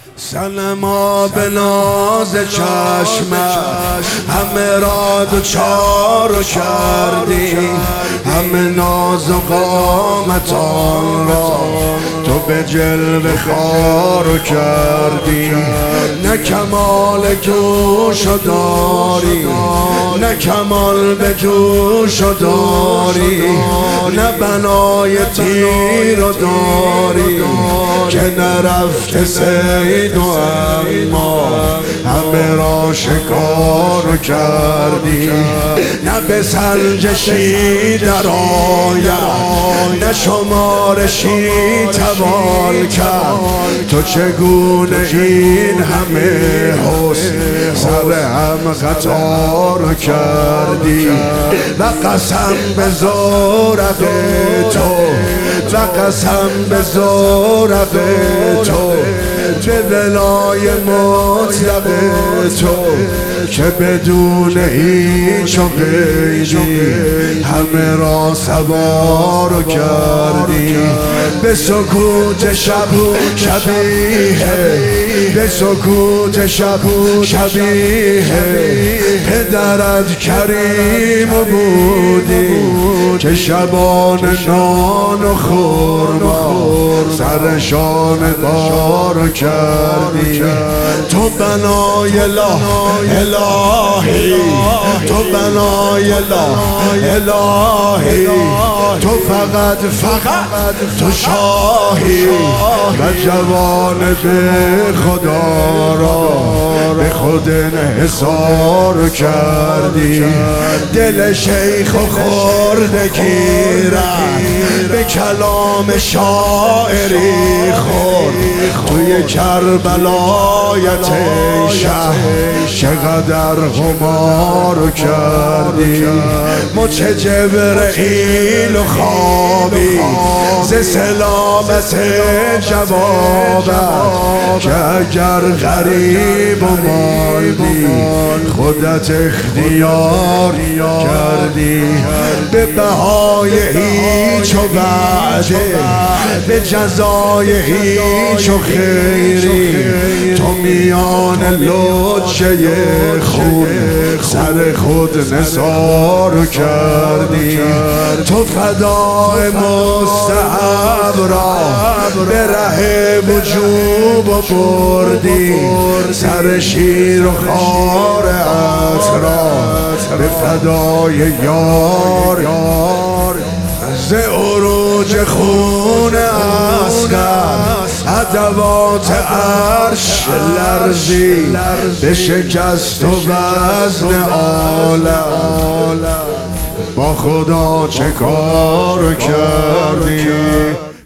سنما به ناز چشمت همه را دوچار کردی، همه ناز و قامتان را تو به جلوه خوار کردی. نه کمال جوش داری، نه کمال به جوش داری، نه بنای تیر داری که نرفته سید و اما همه را شکار کردی. نه به سنجشی در آید، نه شمارشی توان کرد. تو چگونه این همه حسن سر هم قطار کردی؟ و قسم به زورق تو، و قسم به زورق تو، به ولای مطلق تو که بدون هیچ و غیری همه را سوار کردی. به سکوت شب شبیه، به سکوت شب شبیه پدرت کریم بودی که شبان نان و خورما سرشان بار کردی. تو بنای الهی، تو بنای الهی، تو فقط تو شاهی و جوان به خدا را به خود انحصار کردی. دل شیخ و خردگی را به کلام شاعری خورد. توی کربلایت شه چقدر غمار کردی. مچ جبرئیل و خوابی ز سلامت جوابت که اگر غریب و ماندی خودت اختیار کردی. به بهای هیچ و وعده، به جزای هیچ و خیری تو میان لجه خون سر خود نثار کردی. تو فدای مستحب را به ره وجوب بردی. سر شیر و خارت را به فدای یار ز عروج خون اصغر ادوات عرش لرزی به شکست و وزن عالم با خدا چه کار کردی؟